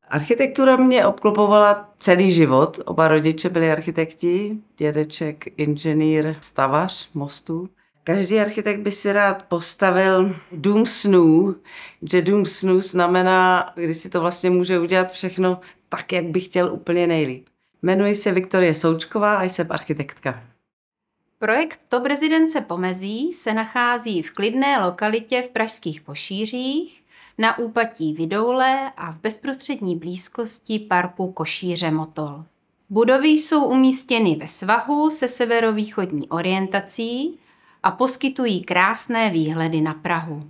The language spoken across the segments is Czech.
Architektura mě obklopovala celý život. Oba rodiče byli architekti, dědeček inženýr, stavař mostů. Každý architekt by si rád postavil dům snů, že dům snů znamená, když si to vlastně může udělat všechno tak, jak by chtěl úplně nejlíp. Jmenuji se Viktorie Součková a jsem architektka. Projekt Top rezidence Pomezí se nachází v klidné lokalitě v pražských Košířích, na úpatí Vidoule a v bezprostřední blízkosti parku Košíře Motol. Budovy jsou umístěny ve svahu se severovýchodní orientací a poskytují krásné výhledy na Prahu.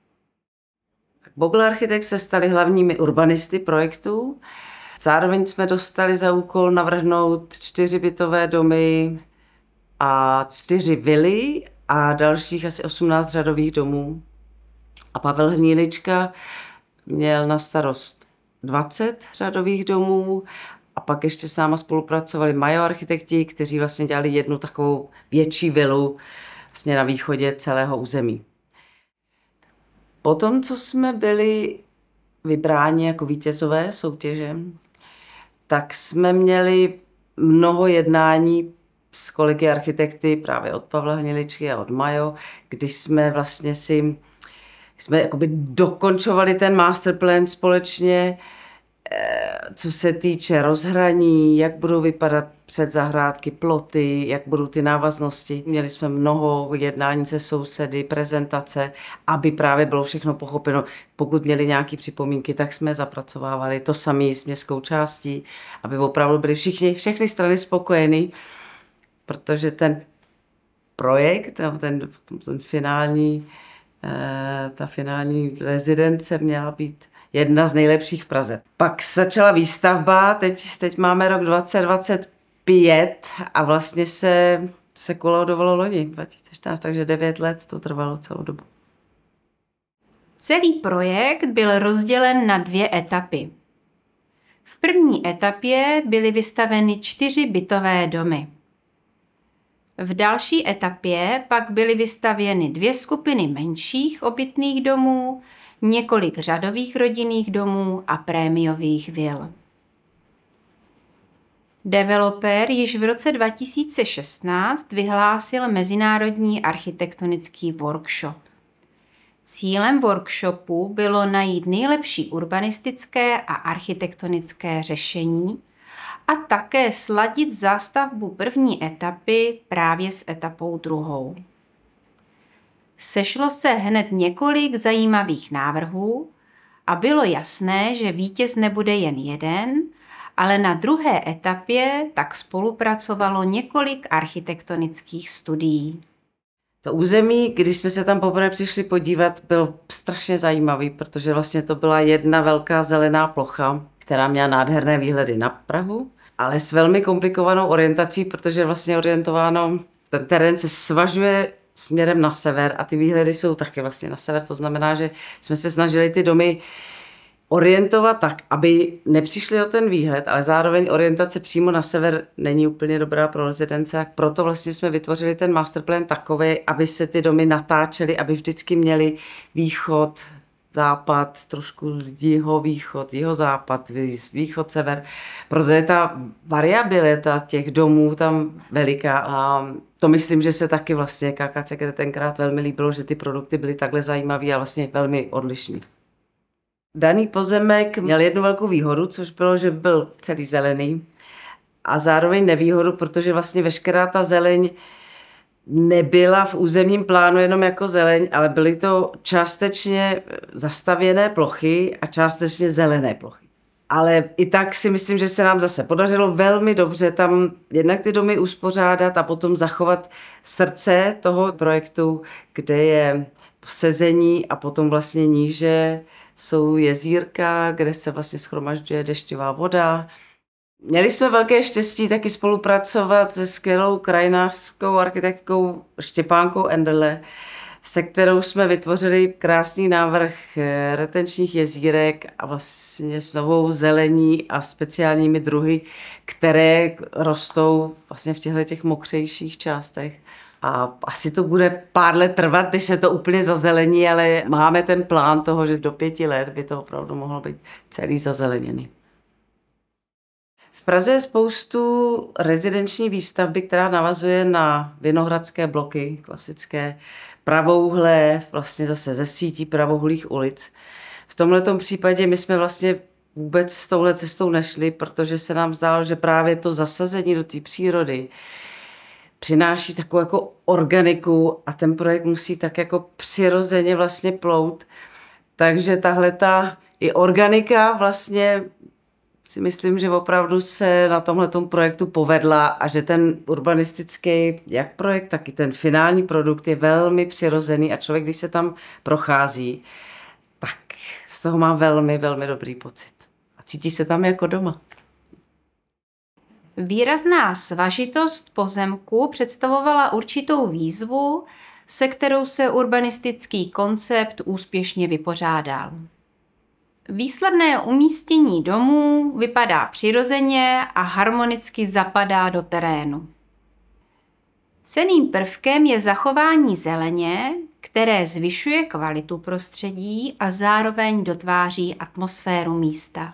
Bogl Architekt se stali hlavními urbanisty projektu. Zároveň jsme dostali za úkol navrhnout 4 bytové domy a 4 vily a dalších asi 18 řadových domů. A Pavel Hnílička měl na starost 20 řadových domů a pak ještě s náma spolupracovali Majo architekti, kteří vlastně dělali jednu takovou větší vilu vlastně na východě celého území. Potom, co jsme byli vybráni jako vítězové soutěže, tak jsme měli mnoho jednání s kolegy architekty právě od Pavla Hněličky a od Majo, když jsme vlastně jsme jakoby dokončovali ten masterplan společně, co se týče rozhraní, jak budou vypadat předzahrádky, ploty, jak budou ty návaznosti. Měli jsme mnoho jednání se sousedy, prezentace, aby právě bylo všechno pochopeno. Pokud měli nějaké připomínky, tak jsme zapracovávali to samé s městskou částí, aby opravdu byly všechny strany spokojeny, protože ten projekt, ten finální, ta finální rezidence měla být jedna z nejlepších v Praze. Pak začala výstavba, teď máme rok 2025 a vlastně se kolaudovalo loni 2014, takže 9 let to trvalo celou dobu. Celý projekt byl rozdělen na 2 etapy. V první etapě byly vystaveny 4 bytové domy. V další etapě pak byly vystavěny 2 skupiny menších obytných domů, několik řadových rodinných domů a prémiových vil. Developer již v roce 2016 vyhlásil Mezinárodní architektonický workshop. Cílem workshopu bylo najít nejlepší urbanistické a architektonické řešení a také sladit zástavbu první etapy právě s etapou druhou. Sešlo se hned několik zajímavých návrhů a bylo jasné, že vítěz nebude jen jeden, ale na druhé etapě tak spolupracovalo několik architektonických studií. To území, když jsme se tam poprvé přišli podívat, bylo strašně zajímavý, protože vlastně to byla jedna velká zelená plocha, která měla nádherné výhledy na Prahu, ale s velmi komplikovanou orientací, protože vlastně orientováno, ten terén se svažuje směrem na sever a ty výhledy jsou taky vlastně na sever. To znamená, že jsme se snažili ty domy orientovat tak, aby nepřišli o ten výhled, ale zároveň orientace přímo na sever není úplně dobrá pro rezidence. Proto vlastně jsme vytvořili ten masterplan takový, aby se ty domy natáčely, aby vždycky měli východ, západ, trošku jihovýchod, jihozápad, východ, sever. Proto je ta variabilita těch domů tam veliká a to myslím, že se taky vlastně KKC tenkrát velmi líbilo, že ty produkty byly takhle zajímavé a vlastně velmi odlišný. Daný pozemek měl jednu velkou výhodu, což bylo, že byl celý zelený a zároveň nevýhodu, protože vlastně veškerá ta zeleň nebyla v územním plánu jenom jako zeleň, ale byly to částečně zastavěné plochy a částečně zelené plochy. Ale i tak si myslím, že se nám zase podařilo velmi dobře tam jednak ty domy uspořádat a potom zachovat srdce toho projektu, kde je sezení a potom vlastně níže jsou jezírka, kde se vlastně shromažďuje dešťová voda. Měli jsme velké štěstí taky spolupracovat se skvělou krajinářskou architektkou Štěpánkou Enderle, se kterou jsme vytvořili krásný návrh retenčních jezírek a vlastně s novou zelení a speciálními druhy, které rostou vlastně v těchto mokřejších částech. A asi to bude pár let trvat, když se to úplně zazelení, ale máme ten plán toho, že do 5 let by to opravdu mohlo být celý zazeleněný. Praze je spoustu rezidenční výstavby, která navazuje na vinohradské bloky, klasické pravouhlé, vlastně zase ze sítí pravouhlých ulic. V tomhletom případě my jsme vlastně vůbec s touhle cestou nešli, protože se nám zdálo, že právě to zasazení do té přírody přináší takovou jako organiku a ten projekt musí tak jako přirozeně vlastně plout. Takže tahleta i organika vlastně si myslím, že opravdu se na tomhletom projektu povedla a že ten urbanistický jak projekt, tak i ten finální produkt je velmi přirozený a člověk, když se tam prochází, tak z toho má velmi, velmi dobrý pocit. A cítí se tam jako doma. Výrazná svažitost pozemku představovala určitou výzvu, se kterou se urbanistický koncept úspěšně vypořádal. Výsledné umístění domů vypadá přirozeně a harmonicky zapadá do terénu. Cenným prvkem je zachování zeleně, které zvyšuje kvalitu prostředí a zároveň dotváří atmosféru místa.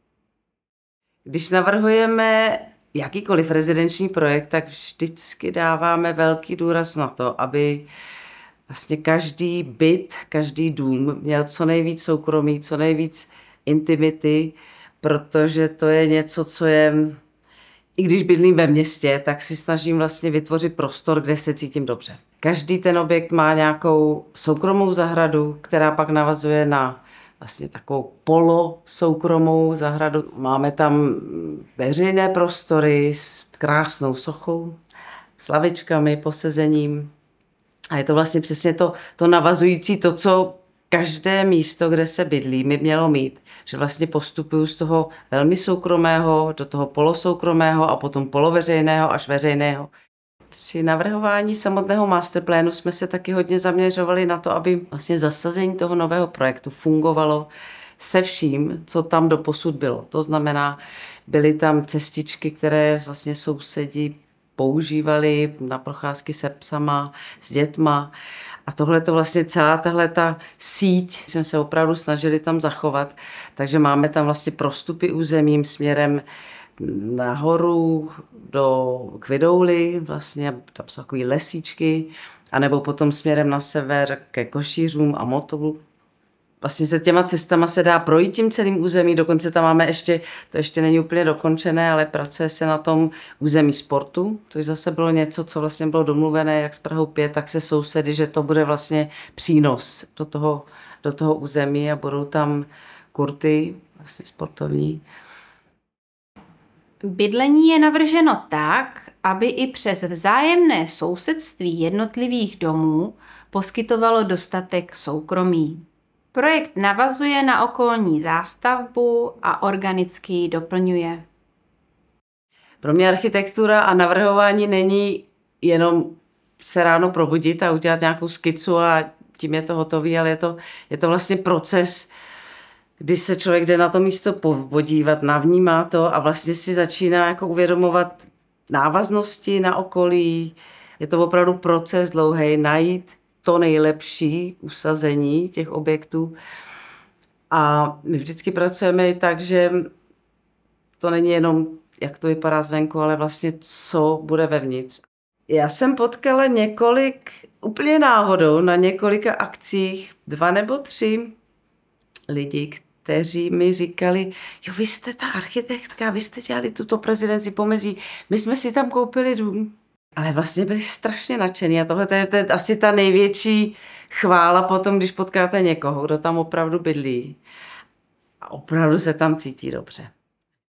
Když navrhujeme jakýkoliv rezidenční projekt, tak vždycky dáváme velký důraz na to, aby vlastně každý byt, každý dům měl co nejvíc soukromí, co nejvíc intimity, protože to je něco, co je, i když bydlím ve městě, tak si snažím vlastně vytvořit prostor, kde se cítím dobře. Každý ten objekt má nějakou soukromou zahradu, která pak navazuje na vlastně takovou polosoukromou zahradu. Máme tam veřejné prostory s krásnou sochou, s lavičkami, posezením. A je to vlastně přesně to navazující, to, co každé místo, kde se bydlí, by mělo mít. Že vlastně postupuju z toho velmi soukromého do toho polosoukromého a potom poloveřejného až veřejného. Při navrhování samotného masterplánu jsme se taky hodně zaměřovali na to, aby vlastně zasazení toho nového projektu fungovalo se vším, co tam doposud bylo. To znamená, byly tam cestičky, které vlastně sousedi používali na procházky se psama, s dětma. A tohle to vlastně celá tahleta síť jsme se opravdu snažili tam zachovat. Takže máme tam vlastně prostupy územím směrem nahoru k Vidouli, vlastně tam jsou takový lesíčky, anebo potom směrem na sever ke Košířům a Motolu. Vlastně se těma cestama se dá projít tím celým území, dokonce tam máme to ještě není úplně dokončené, ale pracuje se na tom území sportu, což zase bylo něco, co vlastně bylo domluvené jak s Prahou 5, tak se sousedy, že to bude vlastně přínos do toho území a budou tam kurty vlastně sportovní. Bydlení je navrženo tak, aby i přes vzájemné sousedství jednotlivých domů poskytovalo dostatek soukromí. Projekt navazuje na okolní zástavbu a organicky ji doplňuje. Pro mě architektura a navrhování není jenom se ráno probudit a udělat nějakou skicu a tím je to hotový, ale je to vlastně proces, kdy se člověk jde na to místo podívat, navnímá to a vlastně si začíná jako uvědomovat návaznosti na okolí. Je to opravdu proces dlouhý, najít to nejlepší usazení těch objektů. A my vždycky pracujeme i tak, že to není jenom, jak to vypadá zvenku, ale vlastně co bude vevnitř. Já jsem potkala úplně náhodou na několika akcích, 2 nebo 3 lidi, kteří mi říkali, jo, vy jste ta architektka, vy jste dělali tuto prezidenci Pomezí, my jsme si tam koupili dům. Ale vlastně byli strašně nadšení a tohle je asi ta největší chvála potom, když potkáte někoho, kdo tam opravdu bydlí a opravdu se tam cítí dobře.